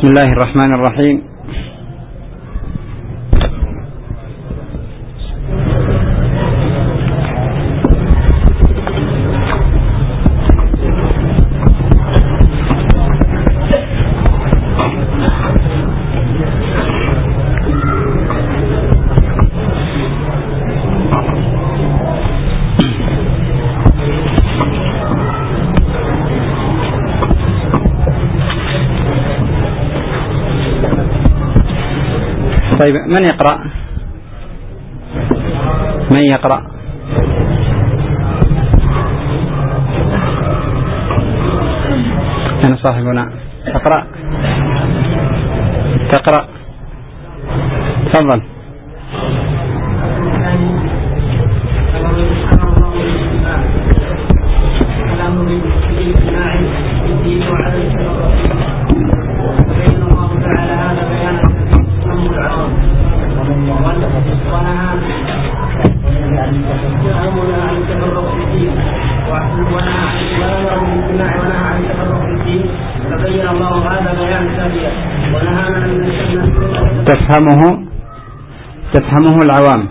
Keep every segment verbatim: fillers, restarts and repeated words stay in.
بسم الله الرحمن الرحيم. طيب، من يقرأ؟ من يقرأ؟ أنا صاحبنا. تقرأ تقرأ تفضل. تفهمه تفهمه العوام.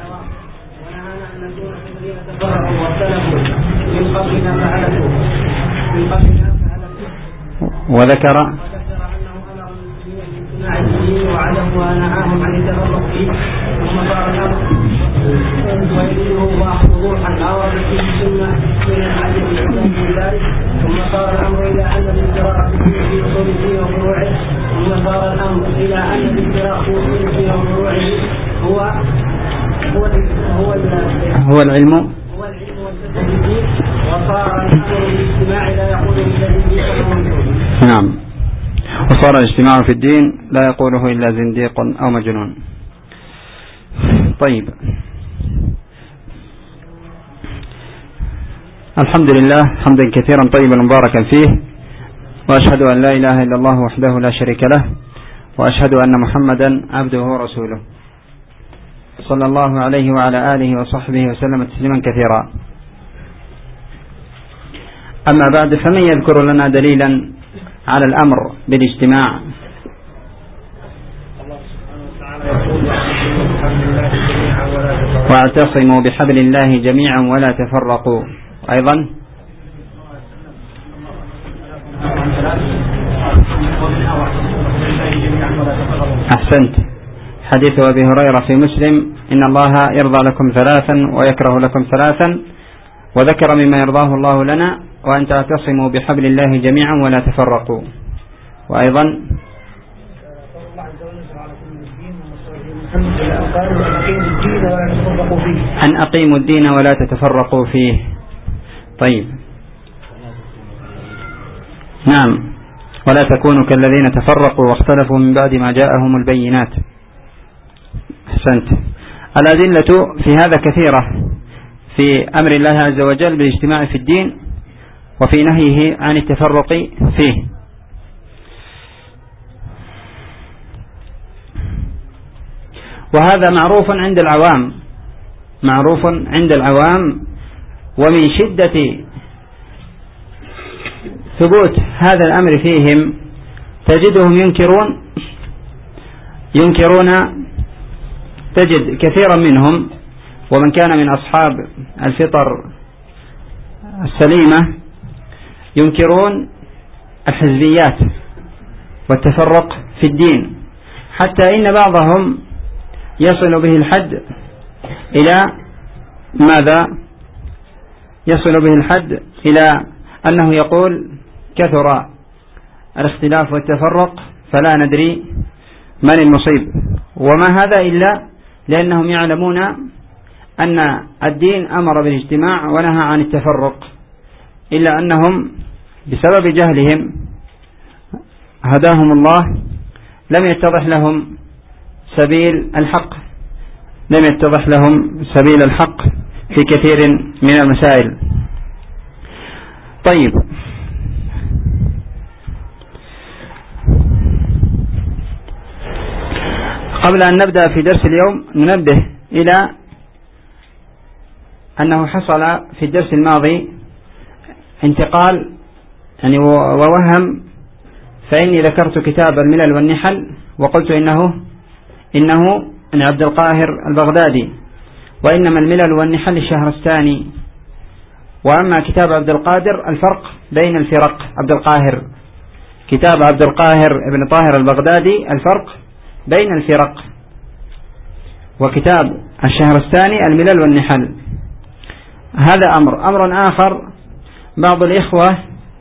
وذكر ثم صار الأمر إلى أن الانفراط في أصول الدين وفروعه ثم صار الأمر إلى أن الانفراط في أصول الدين وفروعه هو هو هو هو العلم هو العلم والفقه في الدين، وصار الأمر بالاجتماع لا يقول إلا زنديق أو مجنون. نعم، وصار الاجتماع في الدين لا يقوله إلا زنديق أو مجنون. طيب، الحمد لله حمدا كثيرا طيبا مباركا فيه، وأشهد أن لا إله إلا الله وحده لا شريك له، وأشهد أن محمدا عبده ورسوله صلى الله عليه وعلى آله وصحبه وسلم تسليما كثيرا. أما بعد، فمن يذكر لنا دليلا على الأمر بالاجتماع؟ واعتصموا بحبل الله جميعا ولا تفرقوا. أيضا أحسنت، حديث أبي هريرة في مسلم: إن الله يرضى لكم ثلاثا ويكره لكم ثلاثا، وذكر مما يرضاه الله لنا: وأن تعتصموا بحبل الله جميعا ولا تفرقوا. وأيضا أن أقيموا الدين ولا تتفرقوا فيه. طيب، نعم، ولا تكونوا كالذين تفرقوا واختلفوا من بعد ما جاءهم البينات. أحسنت. الأدلة في هذا كثيرة، في أمر الله عز وجل بالاجتماع في الدين، وفي نهيه عن التفرق فيه. وهذا معروف عند العوام معروف عند العوام ومن شدة ثبوت هذا الأمر فيهم تجدهم ينكرون ينكرون تجد كثيرا منهم، ومن كان من أصحاب الفطر السليمة، ينكرون الحزبيات والتفرق في الدين، حتى إن بعضهم يصل به الحد إلى ماذا؟ يصل به الحد إلى أنه يقول: كثر الاختلاف والتفرق فلا ندري من المصيب. وما هذا إلا لأنهم يعلمون أن الدين أمر بالاجتماع ونهى عن التفرق، إلا أنهم بسبب جهلهم هداهم الله لم يتضح لهم سبيل الحق لم يتضح لهم سبيل الحق في كثير من المسائل. طيب، قبل أن نبدأ في درس اليوم ننبه إلى أنه حصل في الدرس الماضي انتقال يعني ووهم فإني ذكرت كتاب الملل والنحل وقلت إنه إنه عن عبد القاهر البغدادي، وإنما الملل والنحل الشهرستاني. وأما كتاب عبد القادر الفرق بين الفرق، عبد القاهر كتاب عبد القاهر ابن طاهر البغدادي الفرق بين الفرق، وكتاب الشهرستاني الملل والنحل. هذا أمر. أمر آخر، بعض الإخوة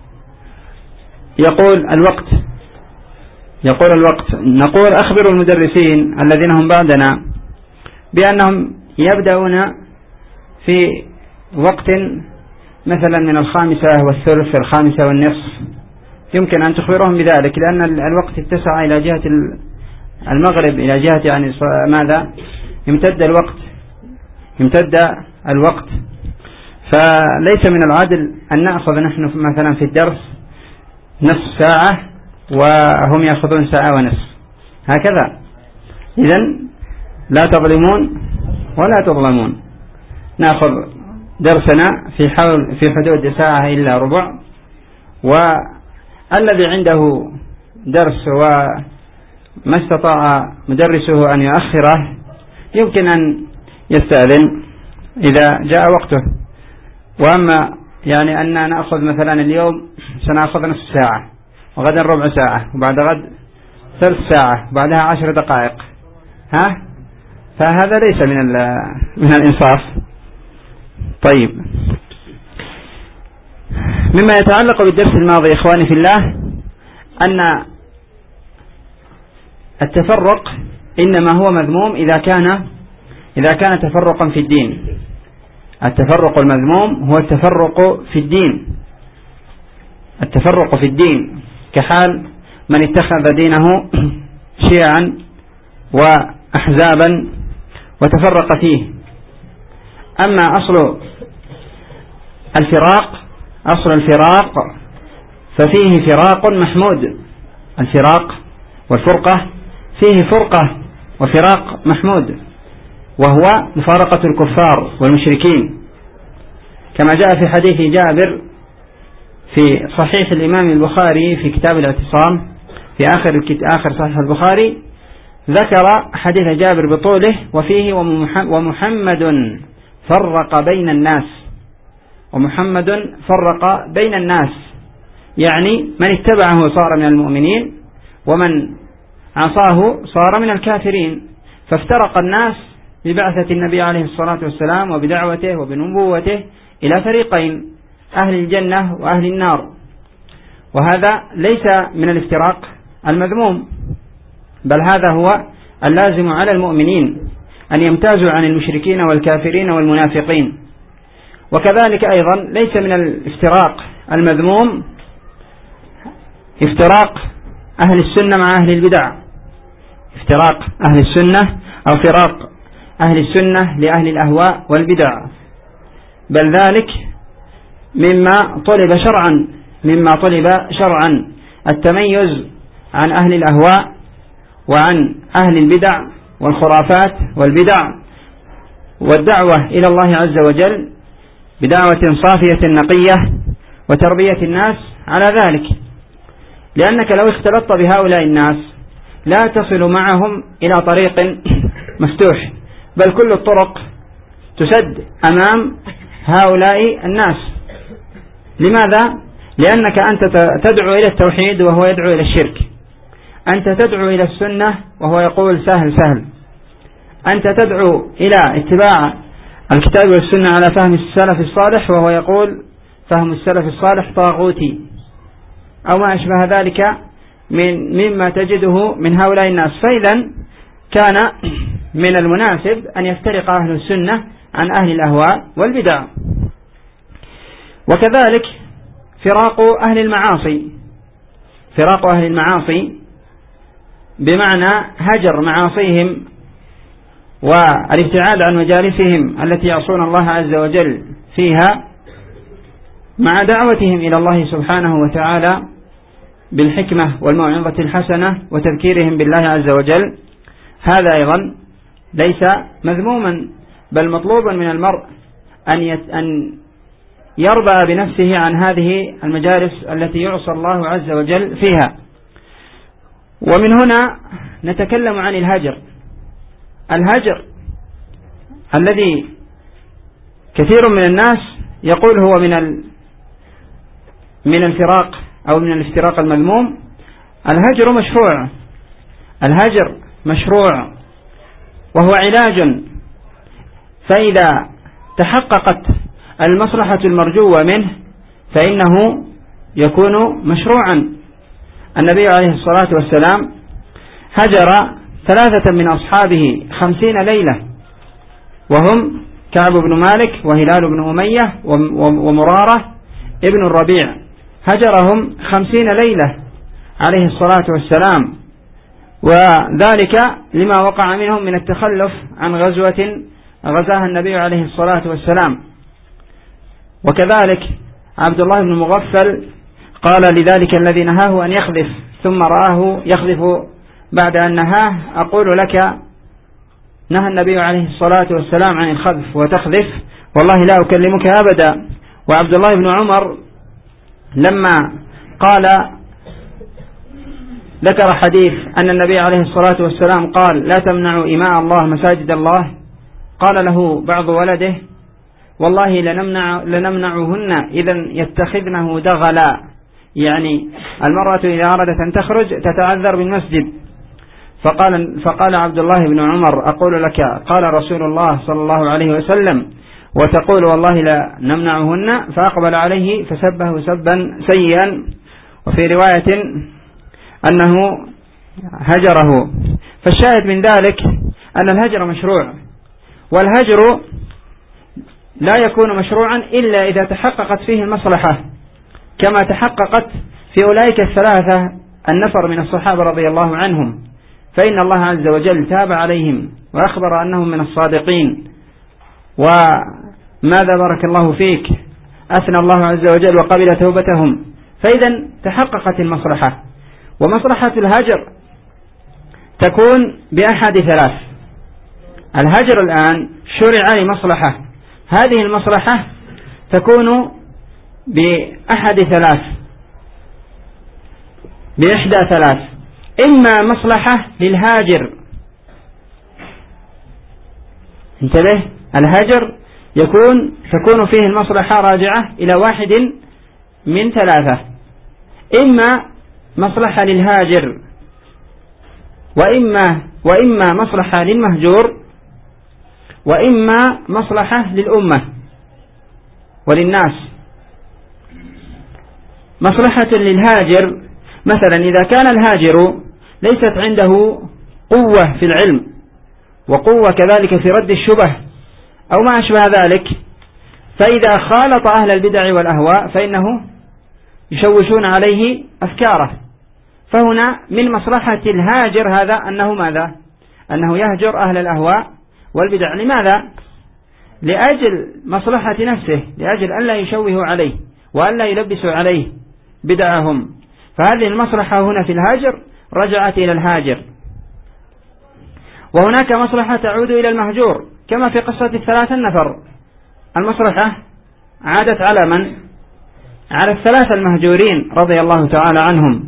يقول الوقت يقول الوقت نقول أخبروا المدرسين الذين هم بعدنا بأنهم يبدأون في وقت مثلا من الخامسة والثلث الخامسة والنصف، يمكن أن تخبرهم بذلك، لأن الوقت اتسع إلى جهة المغرب، إلى جهة يعني ماذا يمتد الوقت يمتد الوقت فليس من العدل أن نأخذ نحن مثلا في الدرس نصف ساعة وهم يأخذون ساعة ونصف هكذا. إذن لا تظلمون ولا تظلمون، نأخذ درسنا في حول في حدود ساعة إلا ربع، والذي عنده درس وما استطاع مدرسه أن يؤخره يمكن أن يستأذن إذا جاء وقته. وأما يعني أن نأخذ مثلا اليوم سنأخذ نصف ساعة وغدا ربع ساعة وبعد غد ثلث ساعة وبعدها عشر دقائق، ها فهذا ليس من من الإنصاف. طيب، مما يتعلق بالدرس الماضي إخواني في الله أن التفرق إنما هو مذموم إذا كان إذا كان تفرقا في الدين. التفرق المذموم هو التفرق في الدين، التفرق في الدين كحال من اتخذ دينه شيعا وأحزابا وتفرق فيه. أما أصل الفراق أصل الفراق ففيه فراق محمود، الفراق والفرقة فيه فرقة وفراق محمود، وهو مفارقة الكفار والمشركين، كما جاء في حديث جابر في صحيح الإمام البخاري في كتاب الاعتصام في آخر آخر صحيح البخاري، ذكر حديث جابر بطوله وفيه ومحمد فرق بين الناس، ومحمد فرق بين الناس يعني من اتبعه صار من المؤمنين ومن عصاه صار من الكافرين. فافترق الناس ببعثة النبي عليه الصلاة والسلام وبدعوته وبنبوته إلى فريقين، أهل الجنة وأهل النار، وهذا ليس من الافتراق المذموم، بل هذا هو اللازم على المؤمنين أن يمتازوا عن المشركين والكافرين والمنافقين. وكذلك أيضا ليس من الافتراق المذموم افتراق أهل السنة مع أهل البدع، افتراق أهل السنة أو فراق أهل السنة لأهل الأهواء والبدع، بل ذلك مما طلب شرعا مما طلب شرعا التميز عن أهل الأهواء وعن أهل البدع والخرافات والبدع، والدعوة إلى الله عز وجل بدعوة صافية نقية وتربية الناس على ذلك. لأنك لو اختلطت بهؤلاء الناس لا تصل معهم إلى طريق مفتوح، بل كل الطرق تسد أمام هؤلاء الناس. لماذا؟ لأنك أنت تدعو إلى التوحيد وهو يدعو إلى الشرك، أنت تدعو إلى السنة وهو يقول سهل سهل، أنت تدعو إلى اتباع الكتاب والسنة على فهم السلف الصالح وهو يقول فهم السلف الصالح طاغوتي، أو ما أشبه ذلك من مما تجده من هؤلاء الناس. فإذا كان من المناسب أن يفترق أهل السنة عن أهل الأهواء والبدع. وكذلك فراق أهل المعاصي، فراق أهل المعاصي بمعنى هجر معاصيهم والابتعاد عن مجالسهم التي يعصون الله عز وجل فيها، مع دعوتهم إلى الله سبحانه وتعالى بالحكمة والموعظة الحسنة وتذكيرهم بالله عز وجل. هذا أيضا ليس مذموما، بل مطلوبا من المرء أن يربى بنفسه عن هذه المجالس التي يعصى الله عز وجل فيها. ومن هنا نتكلم عن الهجر. الهجر الذي كثير من الناس يقول هو من من الفراق أو من الافتراق المذموم. الهجر مشروع، الهجر مشروع وهو علاج، فإذا تحققت المصلحة المرجوة منه فإنه يكون مشروعا. النبي عليه الصلاة والسلام هجر ثلاثة من أصحابه خمسين ليلة، وهم كعب بن مالك وهلال بن أمية ومرارة ابن الربيع، هجرهم خمسين ليلة عليه الصلاة والسلام، وذلك لما وقع منهم من التخلف عن غزوة غزاها النبي عليه الصلاة والسلام. وكذلك عبد الله بن مغفل قال لذلك الذي نهاه أن يخذف ثم رآه يخذف بعد أن نهاه: أقول لك نهى النبي عليه الصلاة والسلام عن الخذف وتخذف، والله لا أكلمك أبدا. وعبد الله بن عمر لما قال ذكر حديث أن النبي عليه الصلاة والسلام قال: لا تمنعوا إماء الله مساجد الله، قال له بعض ولده: والله لنمنع لنمنعهن إذا يتخذنه دغلا، يعني المرأة إذا أرادت أن تخرج تتعذر بالمسجد. فقال, فقال عبد الله بن عمر: أقول لك قال رسول الله صلى الله عليه وسلم وتقول والله لا نمنعهن؟ فأقبل عليه فسبه سبا سيئا، وفي رواية أنه هجره. فالشاهد من ذلك أن الهجر مشروع، والهجر لا يكون مشروعا إلا إذا تحققت فيه المصلحة، كما تحققت في أولئك الثلاثة النفر من الصحابة رضي الله عنهم، فإن الله عز وجل تاب عليهم وأخبر أنهم من الصادقين. وماذا بارك الله فيك أثنى الله عز وجل وقبل توبتهم. فإذا تحققت المصلحة. ومصلحة الهجر تكون بأحد ثلاث. الهجر الآن شرع لمصلحة، هذه المصلحة تكون بأحد ثلاث، بإحدى ثلاث: إما مصلحة للهاجر، انتبه، الهجر يكون تكون فيه المصلحة راجعة إلى واحد من ثلاثة: إما مصلحة للهاجر، وإما وإما مصلحة للمهجور، وإما مصلحة للأمة وللناس. مصلحة للهاجر مثلا إذا كان الهاجر ليست عنده قوة في العلم وقوة كذلك في رد الشبه أو ما أشبه ذلك، فإذا خالط أهل البدع والأهواء فإنه يشوشون عليه أفكاره. فهنا من مصلحة الهاجر هذا أنه ماذا؟ أنه يهجر أهل الأهواء والبدع. لماذا؟ لأجل مصلحة نفسه، لأجل أن لا يشوهوا عليه وأن لا يلبسوا عليه بدعهم. فهذه المصلحة هنا في الهاجر رجعت إلى الهاجر. وهناك مصلحة تعود إلى المهجور، كما في قصة الثلاثة النفر. المصلحة عادت على من؟ على الثلاثة المهجورين رضي الله تعالى عنهم.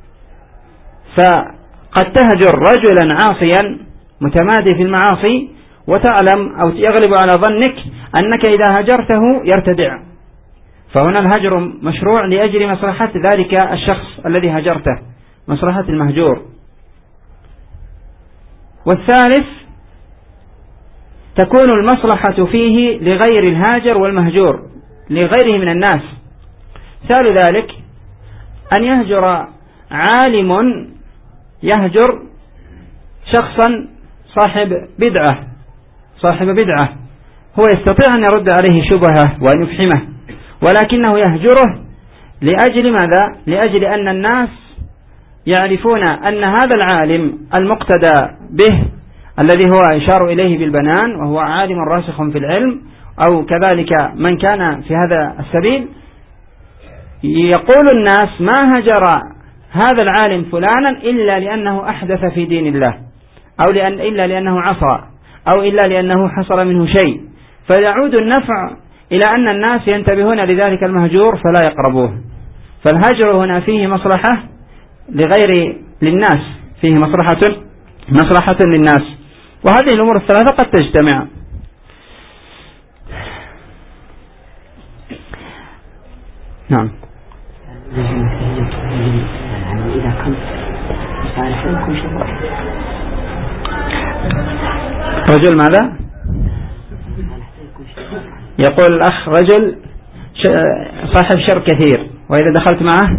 فقد تهجر رجلا عاصيا متمادي في المعاصي وتعلم أو يغلب على ظنك أنك إذا هجرته يرتدع، فهنا الهجر مشروع لأجل مصلحة ذلك الشخص الذي هجرته، مصلحة المهجور. والثالث تكون المصلحة فيه لغير الهاجر والمهجور، لغيره من الناس. مثال ذلك أن يهجر عالم، يهجر شخصا صاحب بدعة صاحب بدعة هو يستطيع أن يرد عليه شبهه وأن يفحمه، ولكنه يهجره لأجل ماذا؟ لأجل أن الناس يعرفون أن هذا العالم المقتدى به الذي هو يشار إليه بالبنان وهو عالم راسخ في العلم، أو كذلك من كان في هذا السبيل، يقول الناس ما هجر هذا العالم فلانا إلا لأنه أحدث في دين الله، أو لأن إلا لأنه عصى، أو إلا لأنه حصل منه شيء. فيعود النفع إلى أن الناس ينتبهون لذلك المهجور فلا يقربوه. فالهجر هنا فيه مصلحة لغير للناس فيه مصلحة مصلحة للناس. وهذه الأمور الثلاثة قد تجتمع. نعم. رجل ماذا؟ يقول الأخ رجل صاحب شر كثير، وإذا دخلت معه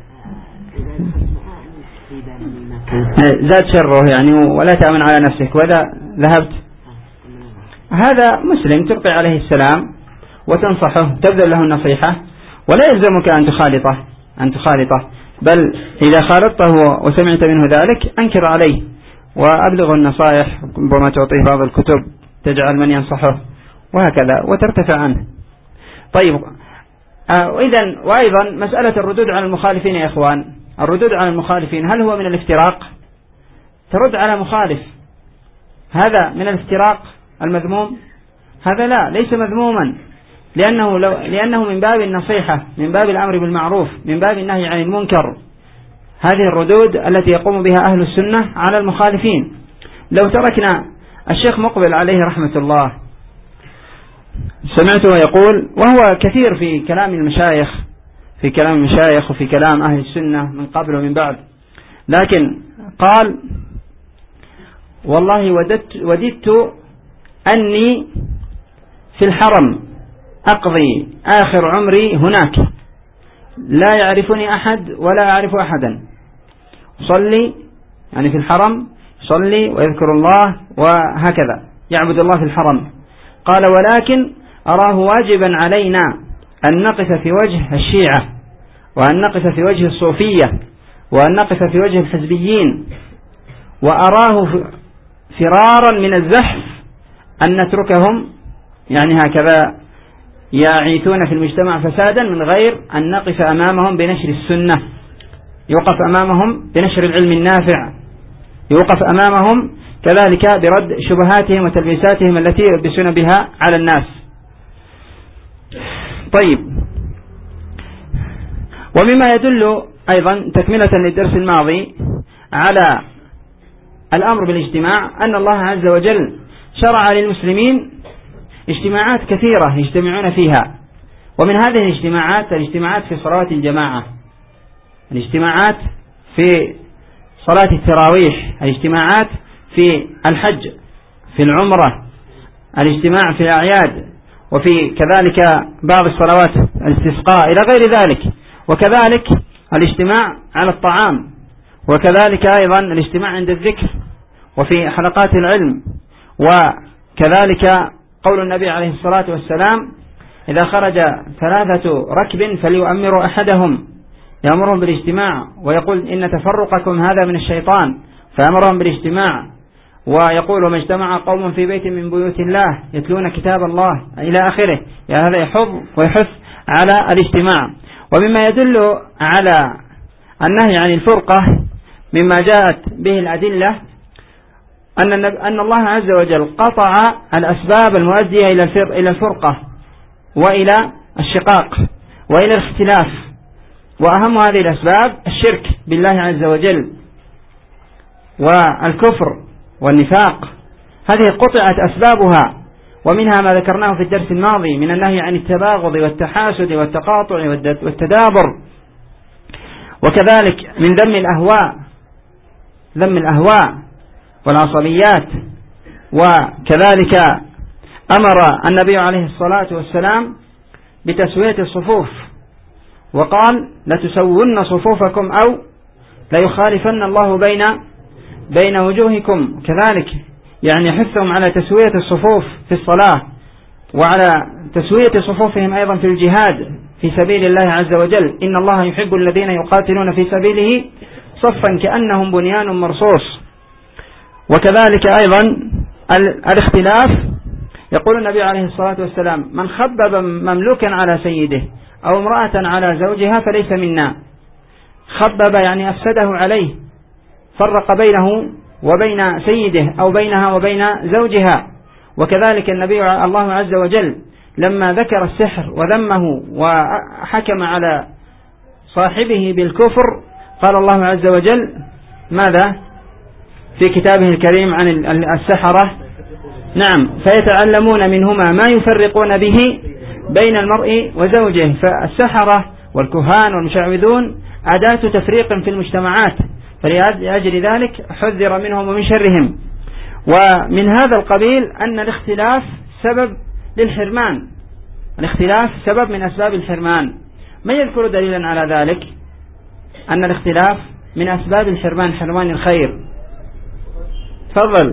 زاد شره يعني ولا تأمن على نفسك، وإذا ذهبت هذا مسلم تلقي عليه السلام وتنصحه تبذل له النصيحة، ولا يلزمك أن تخالطه أن تخالطه بل إذا خالطته وسمعت منه ذلك أنكر عليه وأبلغ النصائح، ربما تعطيه بعض الكتب تجعل من ينصحه وهكذا وترتفع عنه. طيب إذن وأيضا مسألة الردود على المخالفين يا إخوان، الردود على المخالفين هل هو من الافتراق؟ ترد على مخالف هذا من الافتراق المذموم؟ هذا لا، ليس مذموما، لأنه, لو لأنه من باب النصيحة، من باب الأمر بالمعروف، من باب النهي عن المنكر. هذه الردود التي يقوم بها أهل السنة على المخالفين. لو تركنا الشيخ مقبل عليه رحمة الله سمعته يقول، وهو كثير في كلام المشايخ في كلام المشايخ وفي كلام أهل السنة من قبل ومن بعد، لكن قال والله وددت, وددت أني في الحرم أقضي آخر عمري هناك، لا يعرفني أحد ولا أعرف أحدا، صلي يعني في الحرم صلي ويذكر الله وهكذا يعبد الله في الحرم. قال ولكن أراه واجبا علينا أن نقف في وجه الشيعة، وأن نقف في وجه الصوفية، وأن نقف في وجه الحزبيين، وأراه فرارا من الزحف أن نتركهم يعني هكذا يعيثون في المجتمع فسادا من غير أن نقف أمامهم بنشر السنة، يوقف أمامهم بنشر العلم النافع، يوقف أمامهم كذلك برد شبهاتهم وتلبيساتهم التي يلبسون بها على الناس. طيب، ومما يدل أيضا تكملة للدرس الماضي على الأمر بالاجتماع أن الله عز وجل شرع للمسلمين اجتماعات كثيرة يجتمعون فيها، ومن هذه الاجتماعات الاجتماعات في صلاة الجماعة، الاجتماعات في صلاة التراويح، الاجتماعات في الحج، في العمرة، الاجتماع في الأعياد، وفي كذلك بعض الصلوات الاستسقاء إلى غير ذلك، وكذلك الاجتماع على الطعام، وكذلك أيضا الاجتماع عند الذكر وفي حلقات العلم، وكذلك قول النبي عليه الصلاة والسلام إذا خرج ثلاثة ركب فليؤمروا أحدهم، يأمرهم بالاجتماع ويقول إن تفرقكم هذا من الشيطان فأمرهم بالاجتماع، ويقول وما اجتمع قوم في بيت من بيوت الله يتلون كتاب الله إلى آخره. يعني هذا يحض ويحث على الاجتماع. ومما يدل على النهي عن الفرقة مما جاءت به الأدلة أن أن الله عز وجل قطع الأسباب المؤدية إلى الفرقة وإلى الشقاق وإلى الاختلاف، وأهم هذه الأسباب الشرك بالله عز وجل والكفر والنفاق، هذه قطعت أسبابها، ومنها ما ذكرناه في الدرس الماضي من النهي عن التباغض والتحاسد والتقاطع والتدابر، وكذلك من ذم الأهواء ذم الأهواء والعصبيات. وكذلك أمر النبي عليه الصلاة والسلام بتسوية الصفوف، وقال لتسون صفوفكم أو ليخالفن الله بين بين وجوهكم، كذلك يعني حثهم على تسوية الصفوف في الصلاة، وعلى تسوية صفوفهم أيضا في الجهاد في سبيل الله عز وجل، إن الله يحب الذين يقاتلون في سبيله صفا كأنهم بنيان مرصوص. وكذلك أيضا الاختلاف، يقول النبي عليه الصلاة والسلام من خبب مملوكا على سيده أو امرأة على زوجها فليس منا. خبب يعني أفسده عليه، فرق بينه وبين سيده أو بينها وبين زوجها. وكذلك النبي الله عز وجل لما ذكر السحر وذمه وحكم على صاحبه بالكفر قال الله عز وجل ماذا؟ في كتابه الكريم عن السحرة. نعم، فيتعلمون منهما ما يفرقون به بين المرء وزوجه. فالسحرة والكهان والمشعوذون أداة تفريق في المجتمعات، فلأجل ذلك حذر منهم ومن شرهم. ومن هذا القبيل أن الاختلاف سبب للحرمان، الاختلاف سبب من أسباب الحرمان. من يذكر دليلا على ذلك أن الاختلاف من أسباب الحرمان، حرمان الخير؟ تفضل.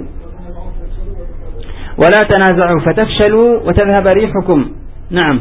ولا تنازعوا فتفشلوا وتذهب ريحكم. نعم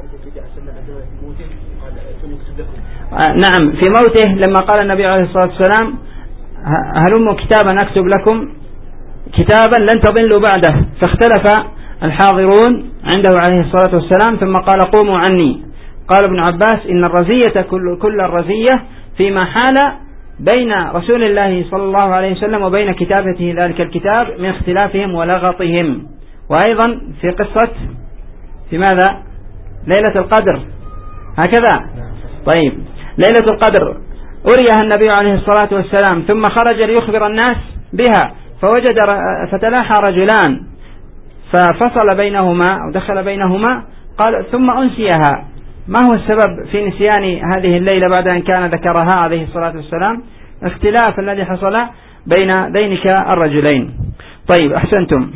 نعم في موته لما قال النبي عليه الصلاة والسلام هلموا كتابا أكتب لكم كتابا لن تضلوا بعده، فاختلف الحاضرون عنده عليه الصلاة والسلام ثم قال قوموا عني. قال ابن عباس إن الرزية كل, كل الرزية فيما حال بين رسول الله صلى الله عليه وسلم وبين كتابته ذلك الكتاب من اختلافهم ولغطهم. وأيضا في قصة في ماذا ليلة القدر هكذا. طيب، ليلة القدر أريها النبي عليه الصلاة والسلام ثم خرج ليخبر الناس بها، فوجد فتلاحى رجلان ففصل بينهما أو دخل بينهما، قال ثم أنسيها. ما هو السبب في نسيان هذه الليلة بعد أن كان ذكرها عليه الصلاة والسلام؟ اختلاف الذي حصل بين ذينك الرجلين. طيب، أحسنتم.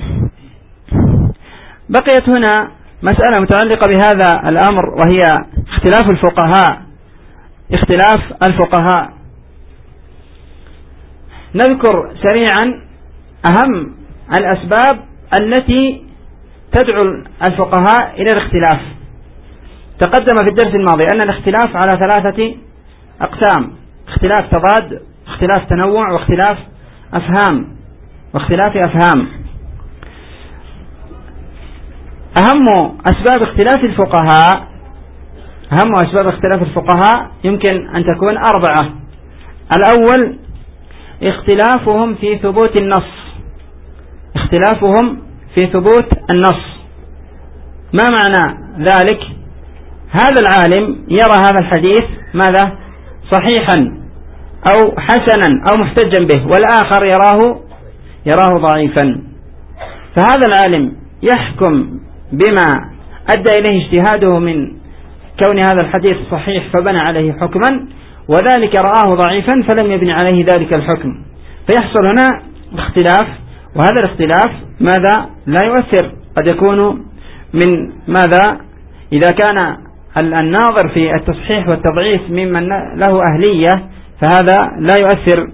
بقيت هنا مسألة متعلقة بهذا الأمر، وهي اختلاف الفقهاء. اختلاف الفقهاء نذكر سريعا أهم الأسباب التي تدعو الفقهاء إلى الاختلاف. تقدم في الدرس الماضي أن الاختلاف على ثلاثة أقسام: اختلاف تضاد، اختلاف تنوع، واختلاف أفهام واختلاف أفهام. أهم أسباب اختلاف الفقهاء أهم أسباب اختلاف الفقهاء يمكن أن تكون أربعة. الأول اختلافهم في ثبوت النص اختلافهم في ثبوت النص. ما معنى ذلك؟ هذا العالم يرى هذا الحديث ماذا؟ صحيحا أو حسنا أو محتجا به، والآخر يراه يراه ضعيفا. فهذا العالم يحكم بما أدى إليه اجتهاده من كون هذا الحديث صحيح فبنى عليه حكما، وذلك رآه ضعيفا فلم يبني عليه ذلك الحكم، فيحصل هنا اختلاف. وهذا الاختلاف ماذا؟ لا يؤثر، قد يكون من ماذا؟ إذا كان الناظر في التصحيح والتضعيف ممن له أهلية فهذا لا يؤثر.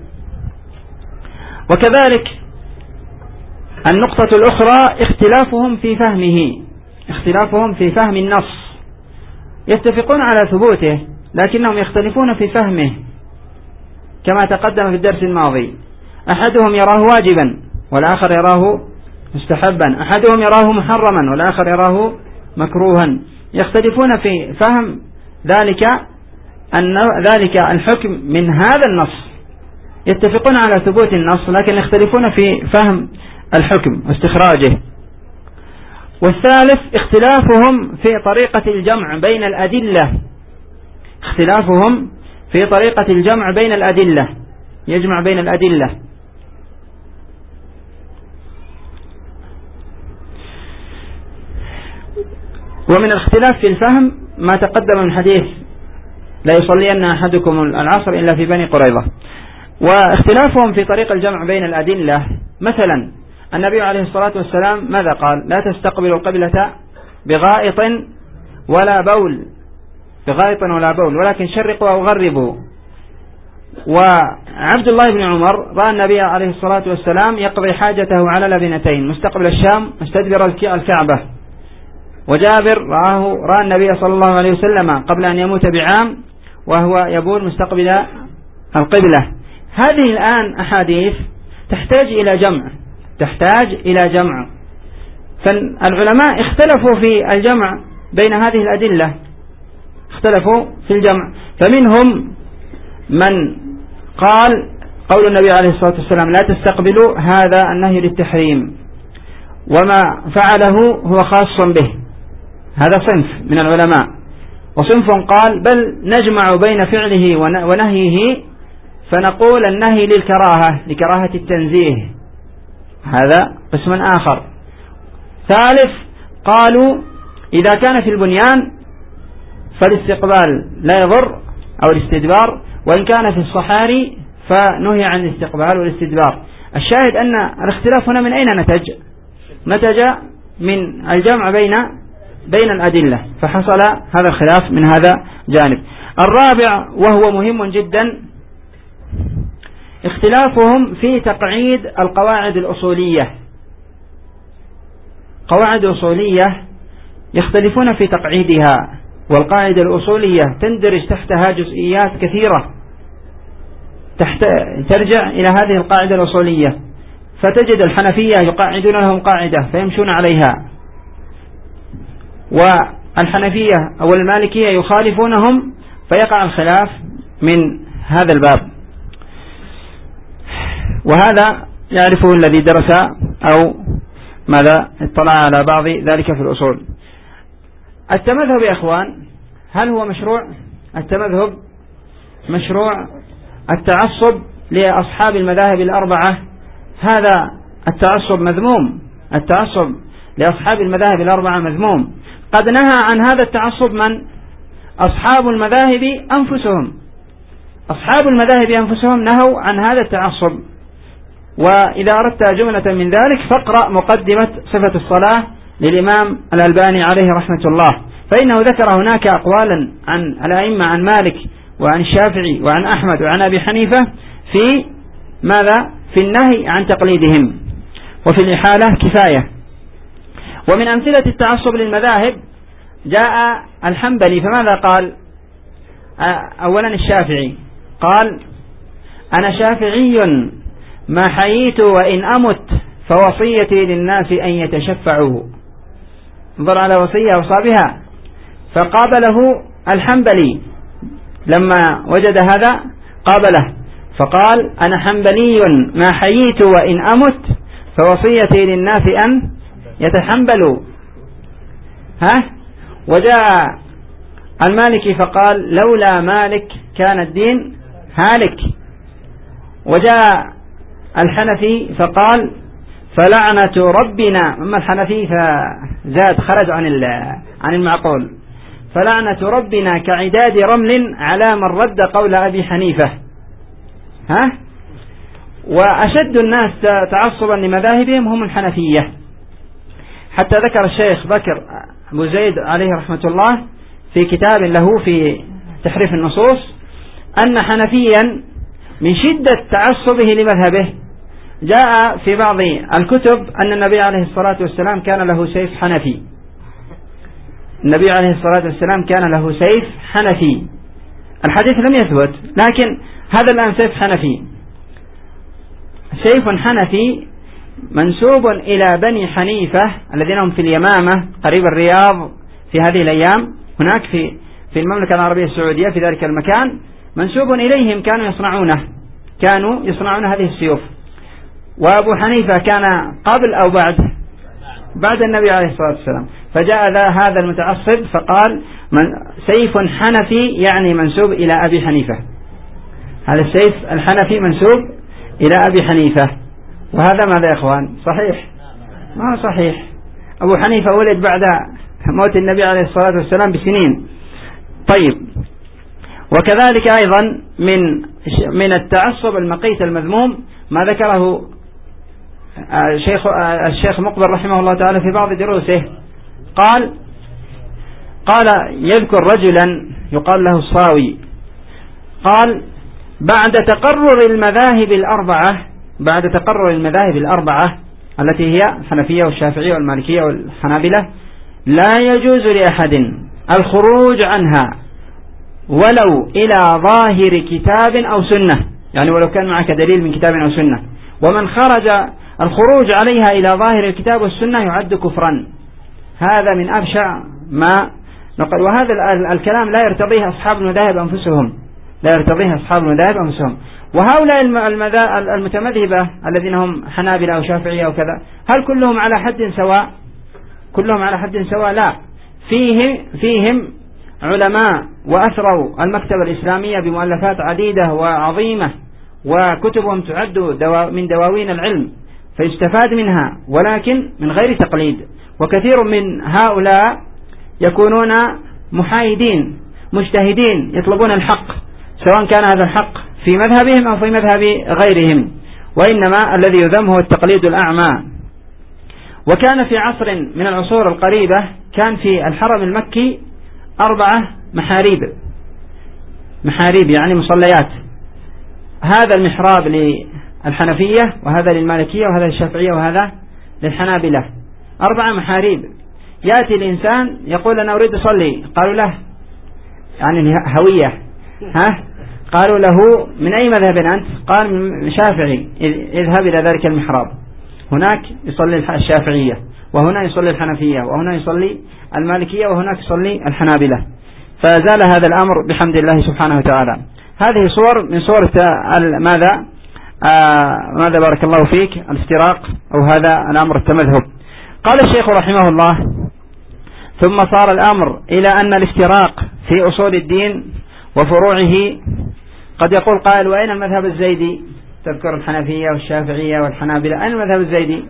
وكذلك النقطة الأخرى اختلافهم في فهمه اختلافهم في فهم النص. يتفقون على ثبوته لكنهم يختلفون في فهمه، كما تقدم في الدرس الماضي. أحدهم يراه واجبا والآخر يراه مستحبا، أحدهم يراه محرما والآخر يراه مكروها. يختلفون في فهم ذلك أن ذلك الحكم من هذا النص. يتفقون على ثبوت النص لكن يختلفون في فهم الحكم واستخراجه. والثالث اختلافهم في طريقة الجمع بين الأدلة اختلافهم في طريقة الجمع بين الأدلة يجمع بين الأدلة. ومن الاختلاف في الفهم ما تقدم من حديث لا يصلين أحدكم العصر إلا في بني قريظة. واختلافهم في طريق الجمع بين الأدلة، مثلا النبي عليه الصلاة والسلام ماذا قال؟ لا تستقبلوا القبلة بغائط ولا بول بغائط ولا بول ولكن شرقوا أو غربوا. وعبد الله بن عمر رأى النبي عليه الصلاة والسلام يقضي حاجته على لبنتين، مستقبل الشام مستدبر الكعبة. وجابر رآه رأى النبي صلى الله عليه وسلم قبل أن يموت بعام وهو يبول مستقبل القبلة. هذه الآن أحاديث تحتاج إلى جمع تحتاج إلى جمع فالعلماء اختلفوا في الجمع بين هذه الأدلة اختلفوا في الجمع. فمنهم من قال قول النبي عليه الصلاة والسلام لا تستقبلوا، هذا النهي للتحريم، وما فعله هو خاص به. هذا صنف من العلماء. وصنف قال بل نجمع بين فعله ونهيه فنقول النهي للكراهة لكراهة التنزيه، هذا قسم آخر. ثالث قالوا إذا كان في البنيان فالاستقبال لا يضر أو الاستدبار، وإن كان في الصحاري فنهي عن الاستقبال والاستدبار. الشاهد أن الاختلاف هنا من أين نتج؟ نتج من الجمع بين بين الأدلة، فحصل هذا الخلاف من هذا جانب. الرابع وهو مهم جدا اختلافهم في تقعيد القواعد الأصولية. قواعد أصولية يختلفون في تقعيدها، والقاعدة الأصولية تندرج تحتها جزئيات كثيرة تحت ترجع إلى هذه القاعدة الأصولية، فتجد الحنفية يقاعدون لهم قاعدة فيمشون عليها، والحنفية أو المالكية يخالفونهم فيقع الخلاف من هذا الباب. وهذا يعرفه الذي درس أو ماذا اطلع على بعض ذلك في الأصول. التمذهب يا إخوان هل هو مشروع؟ التمذهب مشروع. التعصب لأصحاب المذاهب الأربعة هذا التعصب مذموم. التعصب لأصحاب المذاهب الأربعة مذموم. قد نهى عن هذا التعصب من؟ أصحاب المذاهب أنفسهم. أصحاب المذاهب أنفسهم نهوا عن هذا التعصب. وإذا أردت جملة من ذلك فاقرأ مقدمة صفة الصلاة للإمام الألباني عليه رحمة الله، فإنه ذكر هناك أقوالا عن الأئمة، عن مالك وعن الشافعي وعن أحمد وعن أبي حنيفة في ماذا؟ في النهي عن تقليدهم، وفي الإحالة كفاية. ومن أمثلة التعصب للمذاهب جاء الحنبلي، فماذا قال؟ أولا الشافعي قال أنا شافعي ما حييت وإن أمت فوصيتي للناس أن يتشفعوا. انظر على وصية أوصى بها. فقابله الحنبلي لما وجد هذا قابله فقال أنا حنبلي ما حييت وإن أمت فوصيتي للناس أن يتحنبلوا. ها؟ وجاء المالكي فقال لولا مالك كان الدين هالك. وجاء الحنفي فقال فلعنة ربنا، أما الحنفي فزاد خرج عن عن المعقول، فلعنة ربنا كعداد رمل على من رد قول أبي حنيفة. ها؟ وأشد الناس تعصبا لمذاهبهم هم الحنفية، حتى ذكر الشيخ بكر أبو زيد عليه رحمة الله في كتاب له في تحريف النصوص أن حنفيا من شدة تعصبه لمذهبه جاء في بعض الكتب أن النبي عليه الصلاة والسلام كان له سيف حنفي. النبي عليه الصلاة والسلام كان له سيف حنفي. الحديث لم يثبت، لكن هذا الآن سيف حنفي. سيف حنفي منسوب إلى بني حنيفة الذين هم في اليمامة قريب الرياض في هذه الأيام، هناك في في المملكة العربية السعودية في ذلك المكان، منسوب إليهم، كانوا يصنعونه كانوا يصنعون هذه السيوف. وأبو حنيفة كان قبل أو بعد بعد النبي عليه الصلاة والسلام، فجاء هذا المتعصب فقال من سيف حنفي يعني منسوب إلى أبي حنيفة. هذا السيف الحنفي منسوب إلى أبي حنيفة، وهذا ماذا يا إخوان؟ صحيح؟ ما هو صحيح. أبو حنيفة ولد بعد موت النبي عليه الصلاة والسلام بسنين. طيب، وكذلك أيضا من من التعصب المقيت المذموم ما ذكره الشيخ الشيخ مقبل رحمه الله تعالى في بعض دروسه. قال قال يذكر رجلا يقال له الصاوي، قال بعد تقرر المذاهب الأربعة بعد تقرر المذاهب الأربعة التي هي الحنفية والشافعية والمالكية والحنابلة لا يجوز لأحد الخروج عنها ولو إلى ظاهر كتاب أو سنة، يعني ولو كان معك دليل من كتاب أو سنة، ومن خرج الخروج عليها إلى ظاهر الكتاب والسنة يعد كفرا. هذا من أبشع ما نقل، وهذا الكلام لا يرتضيه أصحاب المذاهب أنفسهم لا يرتضيه أصحاب المذاهب أنفسهم. وهؤلاء المتمذهبة الذين هم حنابلة أو شافعية وكذا، هل كلهم على حد سواء؟ كلهم على حد سواء؟ لا، فيه فيهم علماء وأثروا المكتبة الإسلامية بمؤلفات عديدة وعظيمة وكتبهم تعد من دواوين العلم فيستفاد منها، ولكن من غير تقليد. وكثير من هؤلاء يكونون محايدين مجتهدين يطلبون الحق، سواء كان هذا الحق في مذهبهم أو في مذهب غيرهم، وإنما الذي يذم هو التقليد الأعمى. وكان في عصر من العصور القريبة كان في الحرم المكي أربعة محاريب، محاريب يعني مصليات، هذا المحراب للحنفية وهذا للمالكية وهذا للشافعية وهذا للحنابلة، أربعة محاريب. يأتي الإنسان يقول أنا أريد أصلي، قالوا له يعني هوية، ها قالوا له من أي مذهب أنت؟ قال من شافعي، اذهب إلى ذلك المحراب، هناك يصلي الشافعية وهنا يصلي الحنفية وهنا يصلي المالكية وهناك يصلي الحنابلة. فزال هذا الأمر بحمد الله سبحانه وتعالى. هذه صور من صور ماذا آه ماذا بارك الله فيك الافتراق أو هذا الأمر التمذهب. قال الشيخ رحمه الله: ثم صار الأمر إلى أن الافتراق في أصول الدين وفروعه. قد يقول قائل: وأين المذهب الزيدي؟ تذكر الحنفية والشافعية والحنابلة، أين المذهب الزيدي؟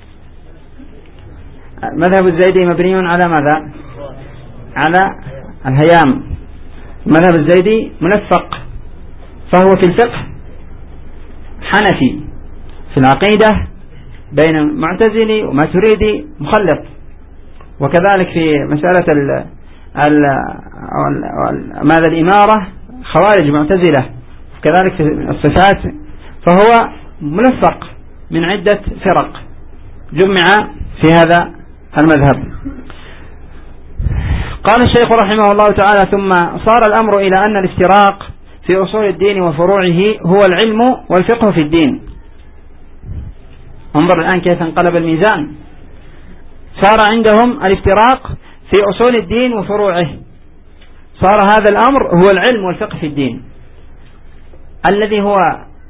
المذهب الزيدي مبني على ماذا؟ على الهيام. المذهب الزيدي منفق، فهو في الفقه حنفي، في العقيدة بين معتزلي وماتريدي مخلط، وكذلك في مسألة ال ال ماذا الإمارة خوارج معتزلة، وكذلك في الصفات فهو منفق من عدة فرق جمع في هذا المذهب. قال الشيخ رحمه الله تعالى: ثم صار الأمر إلى أن الافتراق في أصول الدين وفروعه هو العلم والفقه في الدين. انظر الآن كيف انقلب الميزان، صار عندهم الافتراق في أصول الدين وفروعه، صار هذا الأمر هو العلم والفقه في الدين، الذي هو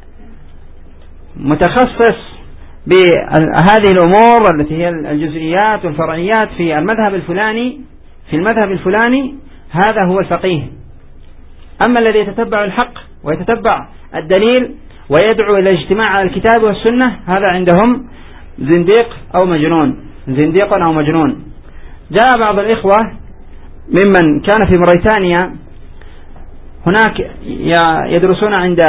متخصص بهذه الأمور التي هي الجزئيات والفرعيات في المذهب الفلاني في المذهب الفلاني هذا هو الفقيه. أما الذي يتتبع الحق ويتتبع الدليل ويدعو إلى الاجتماع على الكتاب والسنة هذا عندهم زنديق أو مجنون، زنديق أو مجنون. جاء بعض الإخوة ممن كان في موريتانيا، هناك يدرسون عند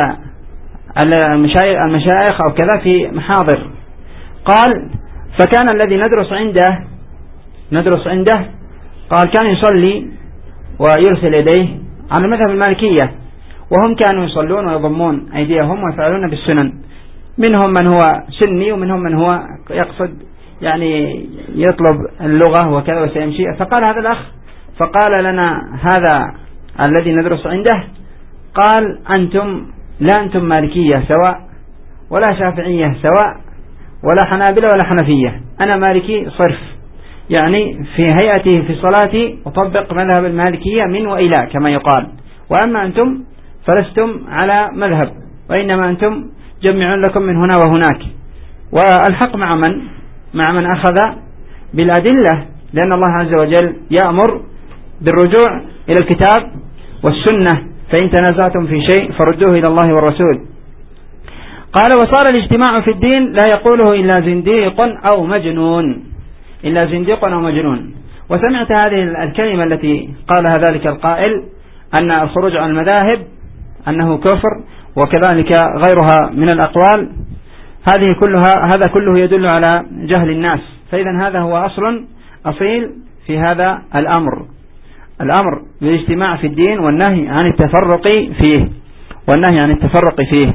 المشايخ أو كذا في محاضر، قال: فكان الذي ندرس عنده ندرس عنده قال كان يصلي ويرسل يديه على المذهب المالكية، وهم كانوا يصلون ويضمون أيديهم ويفعلون بالسنن، منهم من هو سني ومنهم من هو يقصد يعني يطلب اللغة وكذا وسيمشي. فقال هذا الأخ، فقال لنا هذا الذي ندرس عنده، قال: أنتم لا أنتم مالكية سواء ولا شافعية سواء ولا حنابلة ولا حنفية، أنا مالكي صرف، يعني في هيئتي في صلاتي أطبق مذهب المالكية من وإلى كما يقال، وأما أنتم فلستم على مذهب، وإنما أنتم جمعون لكم من هنا وهناك. والحق مع من؟ مع من أخذ بالأدلة، لأن الله عز وجل يأمر بالرجوع إلى الكتاب والسنة، فإن تنازعتم في شيء فردوه إلى الله والرسول. قال: وصار الاجتماع في الدين لا يقوله إلا زنديق أو مجنون، إلا زنديق أو مجنون. وسمعت هذه الكلمة التي قالها ذلك القائل أن الخروج عن المذاهب أنه كفر، وكذلك غيرها من الأقوال، هذه كلها هذا كله يدل على جهل الناس. فإذا هذا هو أصل أصيل في هذا الأمر، الأمر بالاجتماع في الدين والنهي عن التفرق فيه والنهي عن التفرق فيه.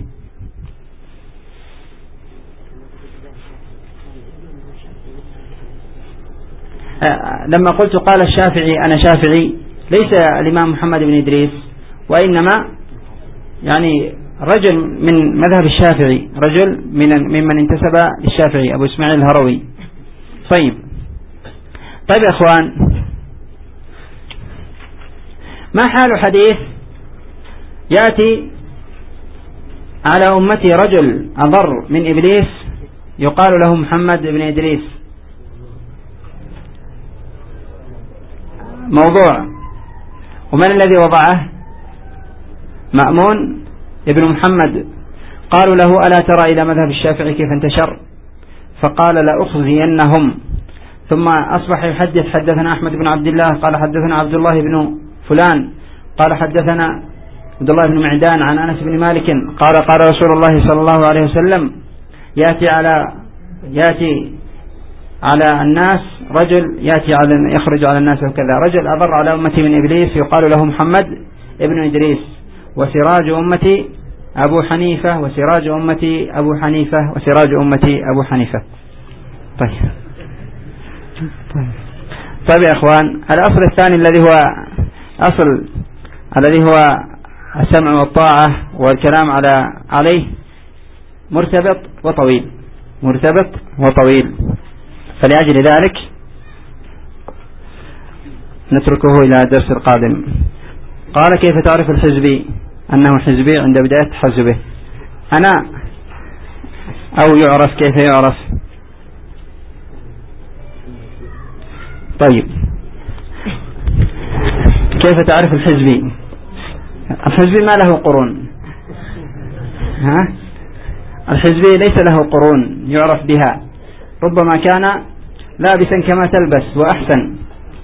لما قلت قال الشافعي أنا شافعي، ليس الإمام محمد بن إدريس، وإنما يعني رجل من مذهب الشافعي، رجل من ممن انتسب للشافعي، أبو إسماعيل الهروي. طيب طيب يا أخوان، ما حال حديث يأتي على أمتي رجل أضر من إبليس يقال له محمد بن إدريس؟ موضوع. ومن الذي وضعه؟ مأمون ابن محمد. قالوا له ألا ترى إلى مذهب الشافعي كيف انتشر؟ فقال لأخزينهم. ثم أصبح يحدث حدثنا أحمد بن عبد الله قال حدثنا عبد الله بن فلان قال حدثنا عبد الله بن معدان عن أنس بن مالك قال قال رسول الله صلى الله عليه وسلم يأتي على يأتي على الناس رجل يأتي على يخرج على الناس وكذا رجل أضر على أمتي من إبليس يقال له محمد ابن إدريس وسراج أمتي أبو حنيفة وسراج أمتي أبو حنيفة وسراج أمتي أبو حنيفة. طيب طيب يا أخوان، الأصل الثاني الذي هو أصل الذي هو السمع والطاعة والكلام على عليه مرتبط وطويل مرتبط وطويل فلأجل ذلك نتركه إلى الدرس القادم. قال كيف تعرف الحزبي أنه حزبي عند بداية حزبه؟ أنا أو يعرف كيف يعرف؟ طيب كيف تعرف الحزبي؟ الحزبي ما له قرون، ها؟ الحزبي ليس له قرون يعرف بها، ربما كان لابسا كما تلبس وأحسن،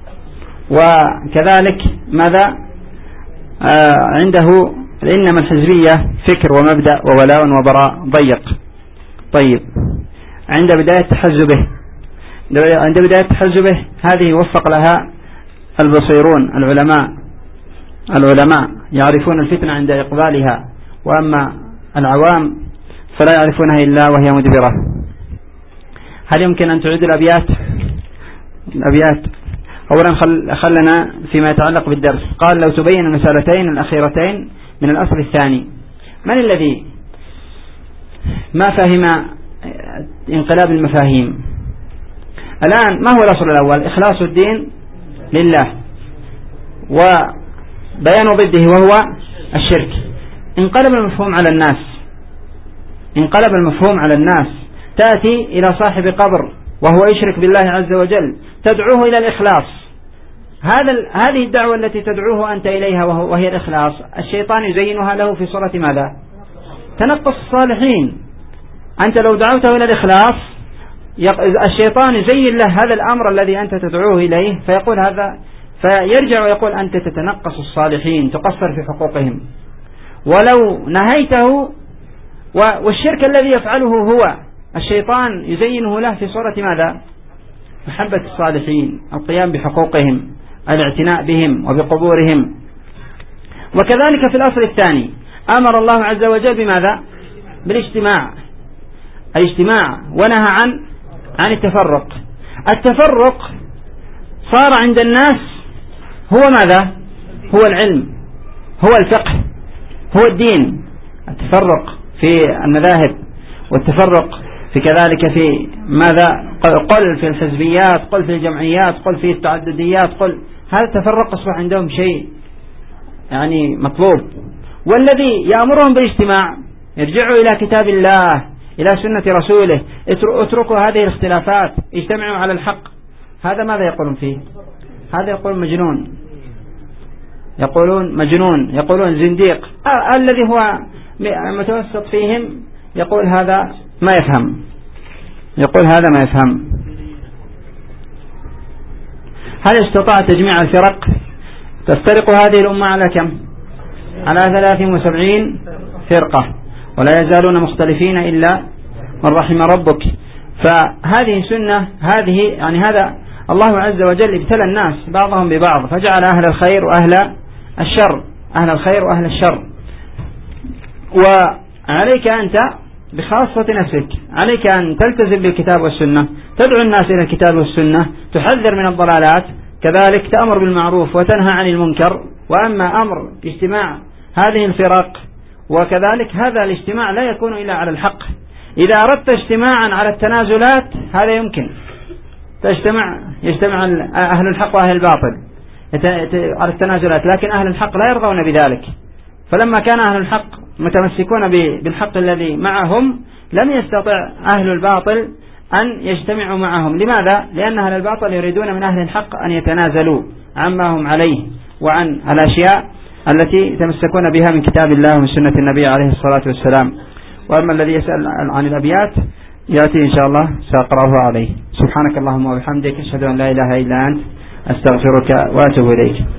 وكذلك ماذا آه عنده، إنما الحزبية فكر ومبدأ وولاء وبراء ضيق. طيب عند بداية تحزبه عند بداية تحزبه هذه وفق لها البصيرون العلماء العلماء يعرفون الفتنة عند إقبالها، وأما العوام فلا يعرفونها إلا وهي مدبرة. هل يمكن أن تعيد الأبيات؟ الأبيات أولا خل خلنا فيما يتعلق بالدرس. قال لو تبين المسألتين الأخيرتين من الأصل الثاني. من الذي ما فهم انقلاب المفاهيم؟ الآن ما هو الأصل الأول؟ إخلاص الدين لله وبيان ضده وهو الشرك. انقلب المفهوم على الناس انقلب المفهوم على الناس تأتي إلى صاحب قبر وهو يشرك بالله عز وجل تدعوه إلى الإخلاص. هذا هذه الدعوة التي تدعوه أنت إليها وهي الإخلاص الشيطان يزينها له في صورة ماذا؟ تنقص الصالحين. أنت لو دعوته إلى الإخلاص الشيطان يزين له هذا الأمر الذي أنت تدعوه إليه فيقول هذا، فيرجع ويقول أنت تتنقص الصالحين تقصر في حقوقهم. ولو نهيته والشرك الذي يفعله هو الشيطان يزينه له في صورة ماذا؟ محبة الصالحين، القيام بحقوقهم، الاعتناء بهم وبقبورهم. وكذلك في الأصل الثاني أمر الله عز وجل بماذا؟ بالاجتماع الاجتماع ونهى عن عن التفرق. التفرق صار عند الناس هو ماذا؟ هو العلم، هو الفقه، هو الدين. التفرق في المذاهب والتفرق في كذلك في ماذا؟ قل في الحزبيات، قل في الجمعيات، قل في التعدديات، قل هذا التفرق أصبح عندهم شيء يعني مطلوب. والذي يأمرهم بالاجتماع يرجعوا إلى كتاب الله إلى سنة رسوله، اتركوا هذه الاختلافات اجتمعوا على الحق. هذا ماذا يقولون فيه؟ هذا يقول مجنون، يقولون مجنون، يقولون زنديق. آه الذي هو متوسط فيهم يقول هذا ما يفهم، يقول هذا ما يفهم. هل استطاع تجميع الفرق؟ تفترق هذه الأمة على كم؟ على ثلاث وسبعين فرقة، ولا يزالون مختلفين إلا من رحم ربك. فهذه سنة، هذه يعني هذا الله عز وجل ابتلى الناس بعضهم ببعض فجعل أهل الخير وأهل الشر، أهل الخير وأهل الشر. وعليك أنت بخاصة نفسك عليك أن تلتزم بالكتاب والسنة، تدعو الناس إلى الكتاب والسنة، تحذر من الضلالات، كذلك تأمر بالمعروف وتنهى عن المنكر. وأما أمر اجتماع هذه الفرق وكذلك هذا الاجتماع لا يكون إلا على الحق. إذا أردت اجتماعا على التنازلات هذا يمكن، تجتمع يجتمع أهل الحق وأهل الباطل على التنازلات، لكن أهل الحق لا يرضون بذلك. فلما كان أهل الحق متمسكون بالحق الذي معهم لم يستطع أهل الباطل أن يجتمعوا معهم. لماذا؟ لأن أهل الباطل يريدون من أهل الحق أن يتنازلوا عما هم عليه وعن الأشياء التي يتمسكون بها من كتاب الله ومن سنة النبي عليه الصلاة والسلام. وأما الذي يسأل عن الأبيات يأتي إن شاء الله سأقرأه عليه. سبحانك اللهم وبحمدك أشهد أن لا إله إلا أنت أستغفرك وأتوب إليك.